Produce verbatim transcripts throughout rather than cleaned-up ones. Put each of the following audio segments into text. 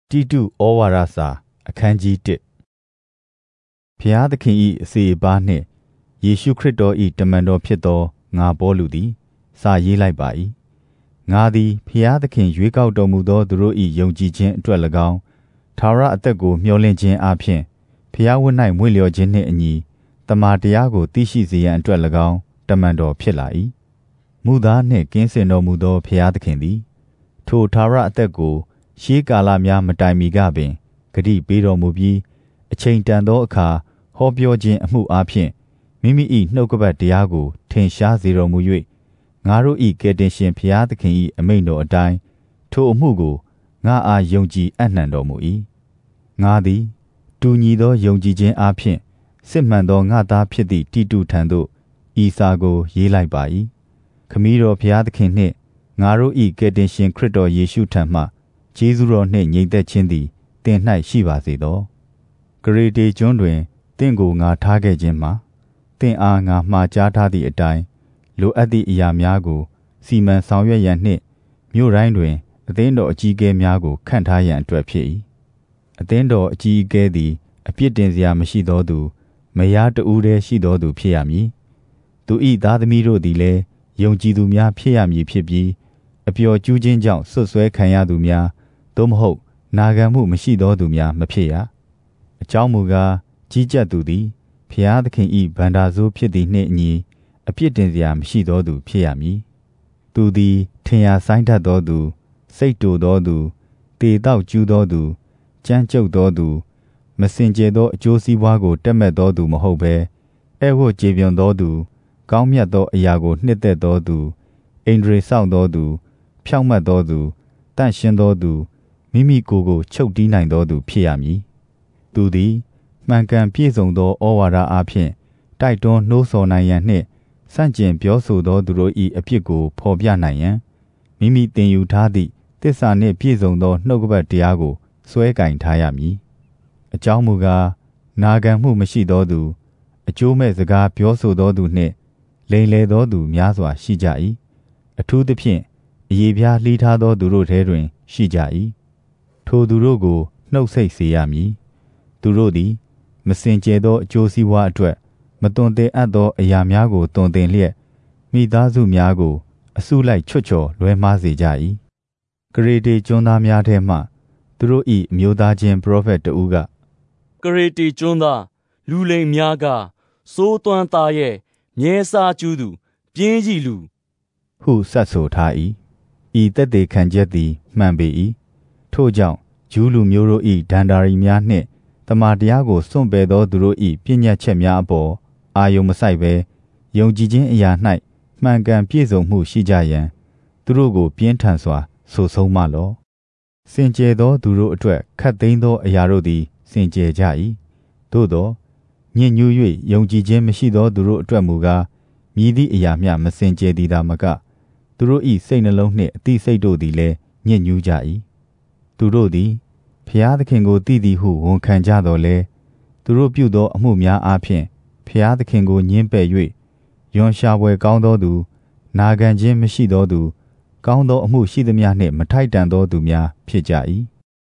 တိတုဩဝါဒစာအခန်းကြီးတစ်ဖျားသခင်၏အစေအပါးနှင့်ယေရှုခရစ်တော်၏တမန်တော်ဖြစ်သောငါပေါလုသည်စာရေးလိုက်ပါ၏ငါသည်ဖျားသခင်ရွေးကောက်တော်မူသောသူတို့၏ယုံကြည်ခြင်းအတွက်၎င်းထာဝရအသက်ကိုမျှော်လင့်ခြင်းအပြင်ဖျားဝတ်၌မွေ့လျော်ခြင်းနှင့်အညီတမန်တရားကိုသိရှိစေရန်အတွက်၎င်းတမန်တော်ဖြစ်လာ၏မူသားနှင့်ကင်းစင်တော်မူသောဖျားသခင်သည်ထိုထာဝရအသက်ကိုရှေးကာလများမတိုင်မီကပင်ဂတိပေးတော်မူပြီးအချိန်တန်သောအခါဟောပြောခြင်းအမှုအားဖြင့်မိမိ၏နှုတ်ကပတ်တရားကိုထင်ရှားစေတော်မူ၍ငါတို့၏ကယ်တင်ရှင်ဖျားသခင်၏အမိန့်တော်အတိုင်းထိုအမှုကိုငါအားယုံကြည်အပ်နှံတော်မူ၏ငါသည်တူညီသောယုံကြည်ခြင်းအားဖြင့်စစ်မှန်သောငါသားဖြစ်သည့်တိတုထံသို့ဤစာကိုရေးလိုက်ပါ၏ခမည်းတော်ဖျားသခင်နှင့်ငါတို့၏ကယ်တင်ရှင်ခရစ်တော်ယေရှုထံမှကျေးဇူးတော်နှင့်ညီသက်ခြင်းသည်သင်၌ရှိပါစေသောဂရေတေကျွန်းတွင်သင်ကိုငါထားခဲ့ခြင်းမှာသင်အားငါမှားကြားထားသည့်အတိုင်းလိုအပ်သည့်အရာများကိုစီမံဆောင်ရွက်ရန်နှင့်မြို့တိုင်းတွင်အသင်းတော်အကြီးအကဲများကိုခန့်ထားရန်အတွက်ဖြစ်၏အသင်းတော်အကြီးအကဲသည်အပြစ်တင်စရာမရှိသောသူမယားတဦးတည်းရှိသောသူဖြစ်ရမည်သူ၏သားသမီးတို့သည်လည်းယုံကြည်သူများဖြစ်ရမည်ဖြစ်ပြီးအပျော်ကျူးခြင်းကြောင့်ဆွတ်ဆွဲခံရသူများသို့မဟုတ်နာခံမှုမရှိသောသူများမဖြစ်ရအကြောင်းမူကားကြီးကြပ်သူသည်ဖျားသခင်၏ဗန္ဒာစိုးဖြစ်သည်နှင့်အညီအပြစ်တင်စရာမရှိသောသူဖြစ်ရမည်သူသည်ထင်ရှားဆိုင်တတ်သောသူစိတ်တူသောသူတေတောက်ကျူးသောသူကြမ်းကြုတ်သောသူမစင်ကြယ်သောအကျိုးစီးပွားကိုတက်မဲ့သောသူမဟုတ်ဘဲအဲဝတ်ကြေပြွန်သောသူကောင်းမြတ်သောအရာကိုနှစ်သက်သောသူဣန္ဒြေစောင့်သောသူဖြောင့်မတ်သောသူတန့်ရှင်းသောသူမိမိကိုယ်ကိုချုပ်တီးနိုင်သောသူဖြစ်ရမည်သူသည်မှန်ကန်ပြည့်စုံသောဩဝါဒအားဖြင့်တိုက်တွန်းနှိုးဆော်နိုင်ရန်နှင့်စန့်ကျင်ပြောဆိုသောသူတို့၏အဖြစ်ကိုဖော်ပြနိုင်ရန်မိမိသင်ယူထားသည့်သစ္စာနှင့်ပြည့်စုံသောနှုတ်ကပတ်တရားကိုစွဲကင်ထားရမည်အကြောင်းမူကားနာခံမှုမရှိသောသူအကျိုးမဲ့စကားပြောဆိုသောသူနှင့်လိမ်လည်သောသူများစွာရှိကြ၏အထူးသဖြင့်အယေပြားလှီးထားသောသူတို့ထဲတွင်ရှိကြ၏ထိုသူတို့ကိုနှုတ်ဆက်စေရမည်သူတို့သည်မစင်ကြယ်သောအကျိုးစီးပွားအတွက်မသွန်သင်အပ်သောအရာများကိုသွန်သင်လျက်မိသားစုများကိုအစုလိုက်ချွတ်ချော်လွဲမှားစေကြ၏ဂရေတေကျွန်းသားများထဲမှသူတို့၏အမျိုးသားချင်းပရောဖက်တဦးကဂရေတေကျွန်းသားလူလိမ်များကစိုးသွမ်းသားရဲ့မြဲစားကျူးသူပြင်းကြီးလူဟုဆက်ဆိုထား၏ဤသက်သေခံချက်သည်မှန်ပေ၏ထို့ကြောင့်ဂျူးလူမျိုးတို့၏ဒန္တာရီများနှင့်တမန်တရားကိုစွန့်ပယ်သောသူတို့၏ပြည့်ညတ်ချက်များအပေါ်အာယုံမဆိုင်ဘဲယုံကြည်ခြင်းအရာ၌မှန်ကန်ပြည့်စုံမှုရှိကြရန်သူတို့ကိုပြင်းထန်စွာဆိုဆုံးမလောစင်ကြယ်သောသူတို့အတွက်ခတ်သိမ်းသောအရာတို့သည်စင်ကြယ်ကြ၏သို့သောညစ်ညူး၍ယုံကြည်ခြင်းမရှိသောသူတို့အတွက်မူကားမြည်သည့်အရာမျှမစင်ကြယ်သည်သာမကသူတို့၏စိတ်နှလုံးနှင့်အသိစိတ်တို့သည်လည်းညစ်ညူးကြ၏သူတို့သည်ဖျားသခင်ကိုသိသည်ဟုဝန်ခံကြတော်လဲသူတို့ပြုသောအမှုများအားဖြင့်ဖျားသခင်ကိုညှင်းပယ်၍ယွန်ရှာပွဲကောင်းသောသူနာခံခြင်းမရှိသောသူကောင်းသောအမှုရှိသမျှနှင့်မထိုက်တန်သောသူများဖြစ်ကြ၏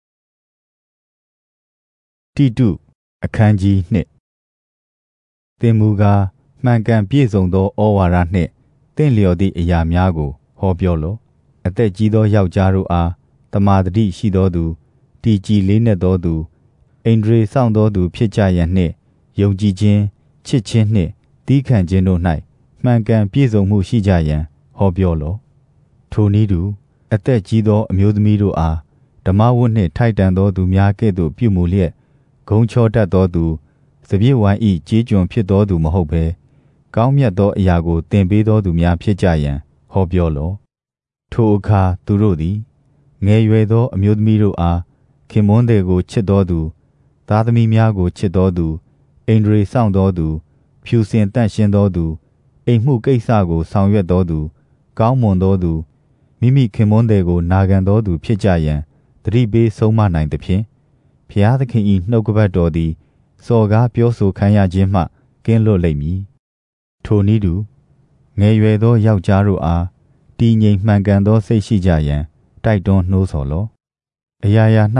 တိတုအခန်းကြီးနှစ်သင်မူကားမှန်ကန်ပြည့်စုံသောဩဝါဒနှင့်သင့်လျော်သည့်အရာများကိုဟောပြောလော့အသက်ကြီးသောယောက်ျားတို့အားတမာတတိရှိသောသူတည်ကြည်လေးနက်သောသူဣန္ဒြေစောင့်သောသူဖြစ်ကြရန်နှင့်ယုံကြည်ခြင်းချစ်ခြင်းနှင့်သီးခံခြင်းတို့၌မှန်ကန်ပြည့်စုံမှုရှိကြရန်ဟောပြောလော့ထိုနည်းတူအသက်ကြီးသောအမျိုးသမီးတို့အားဓမ္မဝတ်နှင့်ထိုက်တန်သောသူများကဲ့သို့ပြုမူလျက်ဂုံချောတတ်သောသူစပြည့်ဝိုင်း၏ကြေးကျွန်ဖြစ်သောသူမဟုတ်ဘဲကောင်းမြတ်သောအရာကိုသင်ပေးသောသူများဖြစ်ကြရန်ဟောပြောလော့ထိုအခါသူတို့သည်ငယ်ရွယ်သောအမျိုးသမီးတို့အားခင်မွန်းသည်ကိုချစ်သောသူသားသမီးများကိုချစ်သောသူဣန္ဒြေစောင့်သောသူဖြူစင်တန့်ရှင်းသောသူအိမ်မှုကိစ္စကိုဆောင်ရွက်သောသူကောင်းမွန်သောသူမိမိခင်မွန်းသည်ကိုနာခံသောသူဖြစ်ကြရန်သတိပေးဆုံးမနိုင်သဖြင့်ဖျားသခင်၏နှုတ်ကပတ်တော်သည်စော်ကားပြောဆိုခံရခြင်းမှကင်းလွတ်လိမ့်မည်ထိုနည်းတူငယ်ရွယ်သောယောက်ျားတို့အားတည်ငြိမ်မှန်ကန်သောစိတ်ရှိကြရန်တိုက်တွန်းနှိုးဆော်လော့အရာရာ၌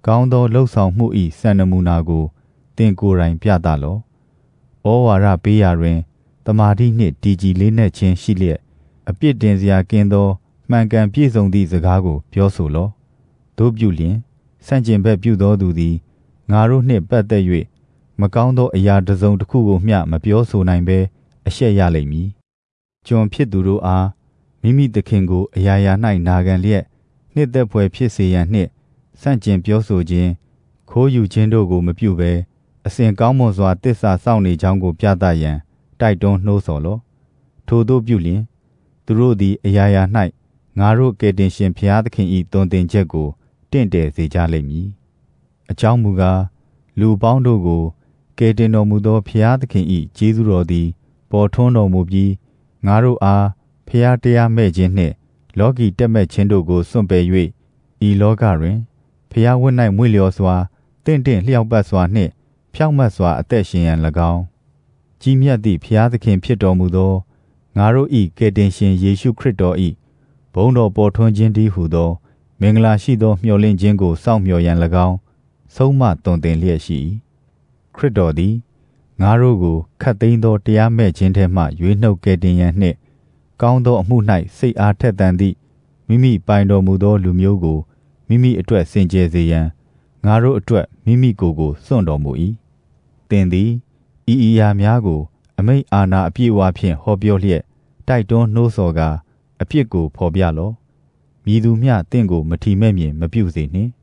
ကောင်းသောလှုပ်ဆောင်မှု၏စံနမူနာကိုသင်ကိုယ်တိုင်ပြသလော့ဩဝါဒပေးရာတွင်တမာတိနှင့်တည်ကြည်လေးနက်ခြင်းရှိလျက်အပြစ်တင်စရာကင်းသောမှန်ကန်ပြည့်စုံသည့်စကားကိုပြောဆိုလော့တို့ပြုလျင်ဆန့်ကျင်ဘက်ပြုသောသူသည်ငါတို့နှင့်ပတ်သက်၍မကောင်းသောအရာတစ်စုံတစ်ခုကိုမျှမပြောဆိုနိုင်ဘဲအရှက်ရလိမ့်မည်ကျွန်ဖြစ်သူတို့အားမိမိသခင်ကိုအရာရာ၌နာခံလျက်နှစ်သက်ဖွယ်ဖြစ်စေရန်နှင့်ဆန့်ကျင်ပြောဆိုခြင်းခိုးယူခြင်းတို့ကိုမပြုဘဲအစဉ်ကောင်းမွန်စွာတစ္ဆာစောင့်နေကြောင်းကိုပြသရန်တိုက်တွန်းနှိုးဆော်လော့ထို့သောပြုလျင်သူတို့သည်အရာရာ၌ငါတို့ကယ်တင်ရှင်ဘုရားသခင်၏သွန်သင်ချက်ကိုတင့်တယ်စေကြလိမ့်မည်အကြောင်းမူကားလူပေါင်းတို့ကိုကယ်တင်တော်မူသောဘုရားသခင်၏ကျေးဇူးတော်သည်ပေါ်ထွန်းတော်မူပြီးငါတို့အားဘုရားတရားမဲ့ခြင်းနှင့်လောကီတက်မဲ့ခြင်းတို့ကိုစွန့်ပယ်၍ဤလောကတွင်ဘုရားဝတ်၌မွေ့လျော်စွာတင့်တင့်လျောက်ပတ်စွာနှင့်ဖြောင့်မတ်စွာအသက်ရှင်ရန်၎င်းကြီးမြတ်သည့်ဘုရားသခင်ဖြစ်တော်မူသောငါတို့၏ကယ်တင်ရှင်ယေရှုခရစ်တော်၏ဘုန်းတော်ပေါ်ထွန်းခြင်းတည်းဟုသောမင်္ဂလာရှိသောမျှော်လင့်ခြင်းကိုစောင့်မျှော်ရန်၎င်းဆုံးမသွန်သင်လျက်ရှိ၏ခရစ်တော်သည်ငါတို့ကိုခတ်သိမ်းသောတရားမဲ့ခြင်းထဲမှရွေးနှုတ်ကယ်တင်ရန်နှင့်ကောင်းသောအမှု၌စိတ်အားထက်သန်သည့်မိမိပိုင်တော်မူသောလူမျိုးကိုမိမိအတွက်စင်ကြယ်စေရန်ငါတို့အတွက်မိမိကိုယ်ကိုစွန့်တော်မူ၏သင်သည်ဤအရာများကိုအမိန့်အာဏာအပြည့်အဝဖြင့်ဟောပြောလျက်တိုက်တွန်းနှိုးဆော်ကာအပြစ်ကိုဖော်ပြလော့မည်သူမျှသင်ကိုမထီမဲ့မြင်မပြုစေနှင့်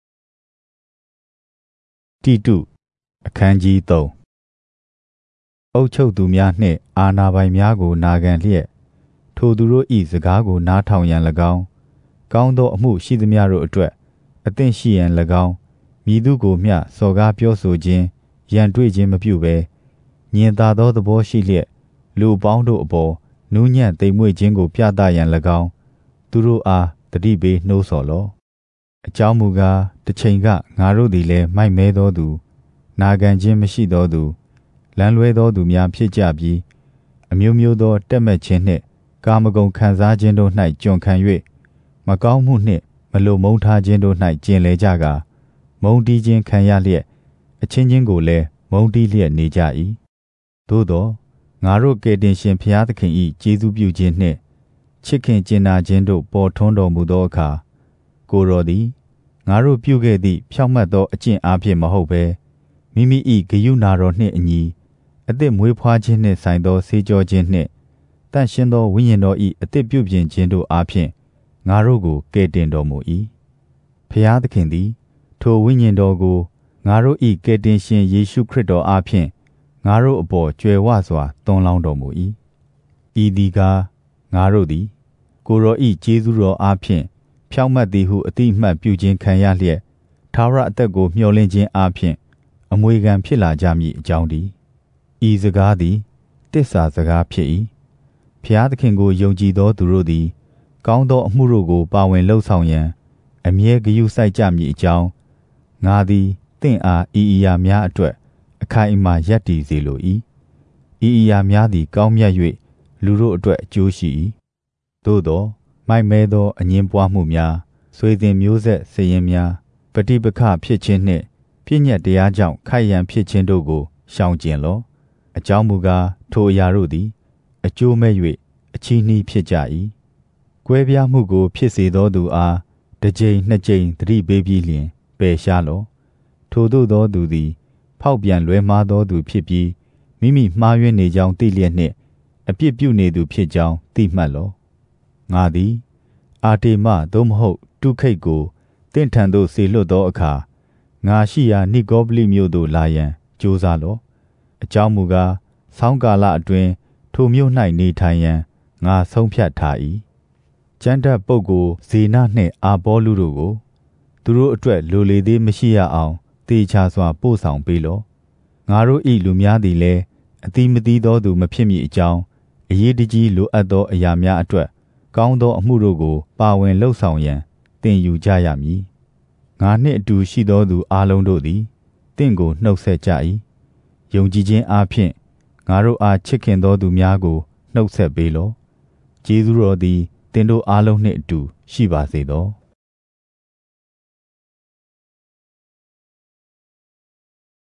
တိတုအခန်းကြီးသုံးအုပ်ချုပ်သူများနှင့်အာဏာပိုင်များကိုနာခံလျက်ထိုသူတို့၏စကားကိုနားထောင်ရန်၎င်းကောင်းသောအမှုရှိသမျှတို့အတွက်အသင့်ရှိရန်၎င်းမည်သူကိုမျှစော်ကားပြောဆိုခြင်းရန်တွေ့ခြင်းမပြုဘဲညင်သာသောသဘောရှိလျက်လူပေါင်းတို့အပေါ်နူးညံ့သိမ်မွေ့ခြင်းကိုပြသရန်၎င်းသူတို့အားတတိပေးနှိုးဆော်လော့အကြောင်းမူကားတစ်ချိန်ကငါတို့သည်လည်းမိုက်မဲသောသူနာခံခြင်းမရှိသောသူလမ်းလွဲသောသူများဖြစ်ကြပြီးအမျိုးမျိုးသောတက်မဲ့ခြင်းနှင့်ကာမဂုဏ်ခံစားခြင်းတို့၌ကျွန်ခံ၍မကောင်းမှုနှင့်မလိုမုန်းထားခြင်းတို့၌ကျင်လည်ကြကာမုန်းတီးခြင်းခံရလျက်အချင်းချင်းကိုလည်းမုန်းတီးလျက်နေကြ၏သို့သောငါတို့ကယ်တင်ရှင်ဘုရားသခင်၏ကျေးဇူးပြုခြင်းနှင့်ချစ်ခင်ကျင်နာခြင်းတို့ပေါ်ထွန်းတော်မူသောအခါကိုယ်တော်သည်ငါတို့ပြုခဲ့သည့်ဖြောင့်မတ်သောအကျင့်အားဖြင့်မဟုတ်ဘဲမိမိ၏ဂရုဏာတော်နှင့်အညီအသစ်မွေးဖွားခြင်းနှင့်ဆိုင်သောဆေးကြောခြင်းနှင့်တန်ရှင်းသောဝိညာဉ်တော်၏အသစ်ပြုပြင်ခြင်းတို့အားဖြင့်ငါတို့ကိုကယ်တင်တော်မူ၏ဖျားသခင်သည်ထိုဝိညာဉ်တော်ကိုငါတို့၏ကယ်တင်ရှင်ယေရှုခရစ်တော်အားဖြင့်ငါတို့အပေါ်ကြွယ်ဝစွာသွန်းလောင်းတော်မူ၏ဤသည်ကားငါတို့သည်ကိုယ်တော်၏ကျေးဇူးတော်အားဖြင့်ဖြောင့်မတ်သည်ဟုအတိအမှတ်ပြုခြင်းခံရလျက်ထာဝရအသက်ကိုမျှော်လင့်ခြင်းအားဖြင့်အမွေခံဖြစ်လာကြမည်အကြောင်းတည်းဤစကားသည်တစ္ဆာစကားဖြစ်၏ဖျားသခင်ကိုယုံကြည်သောသူတို့သည်ကောင်းသောအမှုတို့ကိုပါဝင်လှုပ်ဆောင်ရန်အမြဲဂရုစိုက်ကြမည်အကြောင်းငါသည်သင်အားဤအရာများအတွက်အခိုင်အမာရပ်တည်စေလို၏ဤအရာများသည်ကောင်းမြတ်၍လူတို့အတွက်အကျိုးရှိ၏သို့သောမိုက်မဲသောအငြင်းပွားမှုများဆွေစဉ်မျိုးဆက်စရင်များပဋိပက္ခဖြစ်ခြင်းနှင့်ပြည့်ညတ်တရားကြောင့်ခိုက်ရန်ဖြစ်ခြင်းတို့ကိုရှောင်ကျဉ်လော့အကြောင်းမူကားထိုအရာတို့သည်အကျိုးမဲ့၍အချီးနှီးဖြစ်ကြ၏ကွဲပြားမှုကိုဖြစ်စေသောသူအားတစ်ကြိမ်နှစ်ကြိမ်သတိပေးပြီးလျှင်ပယ်ရှားလော့ထိုသို့သောသူသည်ဖောက်ပြန်လွဲမှားသောသူဖြစ်ပြီးမိမိမှားယွင်းနေကြောင်းသိလျက်နှင့်အပြစ်ပြုနေသူဖြစ်ကြောင်းသိမှတ်လော့ငါသည်အာတေမသို့မဟုတ်တုခိတ်ကိုတင့်ထံသို့ဆေလွတ်သောအခါငါရှိရာနိဂောပလိမြို့သို့လာရန်ကြိုးစားလော့အကြောင်းမူကားဆောင်းကာလအတွင်းထိုမြို့၌နေထိုင်ရန်ငါဆုံးဖြတ်ထား၏ကျမ်းတတ်ပုဂ္ဂိုလ်ဇေနနှင့်အာပေါလုတို့ကိုသူတို့အတွက်လိုလေသေးမရှိရအောင်တေချာစွာပို့ဆောင်ပေးလော့ငါတို့၏လူများသည်လည်းအသီးမသီးသောသူမဖြစ်မည်အကြောင်းအရေးတကြီးလိုအပ်သောအရာများအတွက်ကောင်းသောအမှုတို့ကိုပါဝင်လှုပ်ဆောင်ရန်သင်ယူကြရမည်ငါနှင့်အတူရှိသောသူအလုံးတို့သည်သင်ကိုနှုတ်ဆက်ကြ၏ယုံကြည်ခြင်းအားဖြင့်ငါတို့အားချစ်ခင်သောသူများကိုနှုတ်ဆက်ပေးလော့ကျေးဇူးတော်သည်သင်တို့အားလုံးနှင့်အတူရှိပါစေသော